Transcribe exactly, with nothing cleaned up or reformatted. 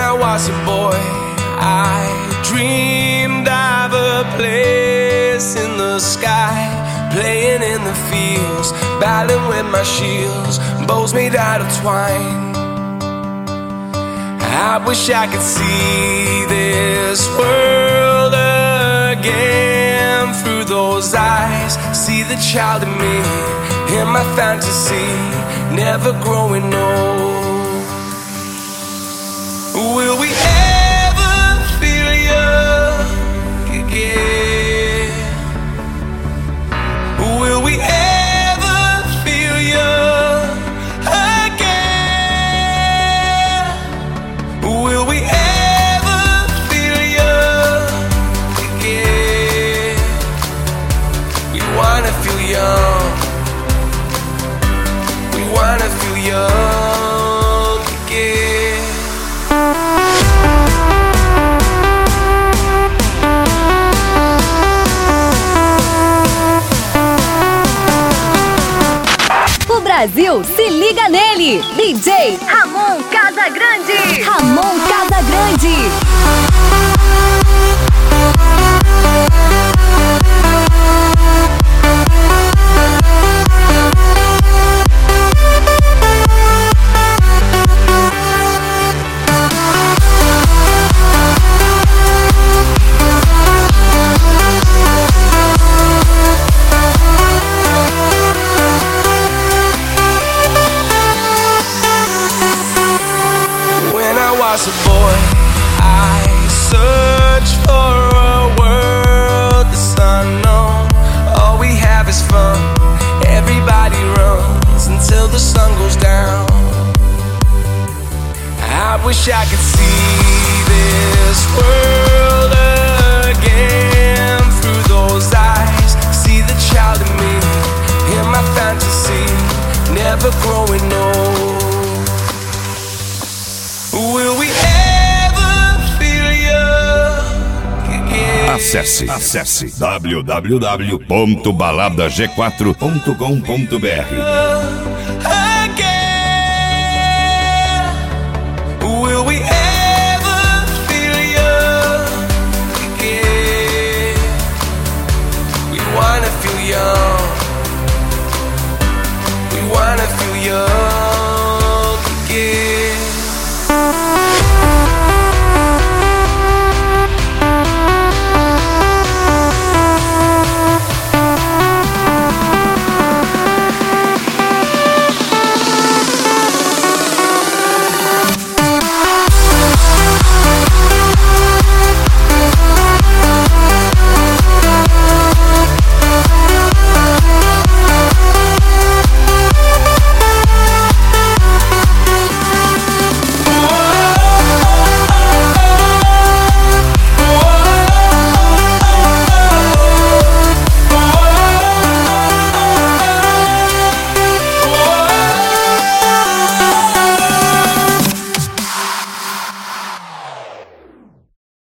I was a boy, I dreamed of a place in the sky, playing in the fields, battling with my shields, bows made out of twine. I wish I could see this world again through those eyes, see the child in me, in my fantasy, never growing old. Will we ever feel young again? Will we ever feel young again? Will we ever feel young again? We wanna feel young. We wanna feel young again. O Brasil se liga nele. D J Ramon Casagrande. Ramon Casagrande. As a boy, I search for a world that's unknown. All we have is fun. Everybody runs until the sun goes down. I wish I could see this world again through those eyes, see the child in me, in my fantasy, never growing old. Will we ever feel young again? Acesse, acesse w w w ponto balada g quatro ponto com ponto b r.